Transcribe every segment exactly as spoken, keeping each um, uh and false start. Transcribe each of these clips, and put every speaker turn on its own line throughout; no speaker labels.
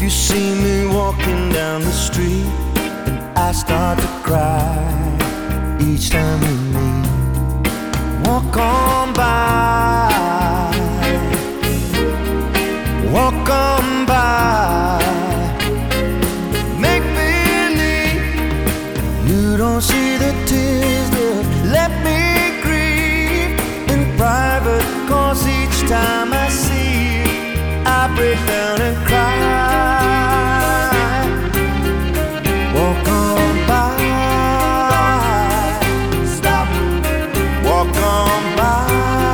you see me walking down the street, and I start to cry each time we meet. Walk on by, walk on by. Make believe you don't see the tears that let me grieve in private, 'cause each time I see you, I break down and cry. Walk on by, stop, walk on by,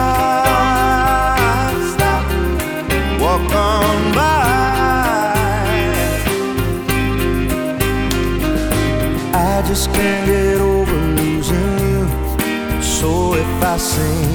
stop, walk on by. I just can't get over losing you, so if I sing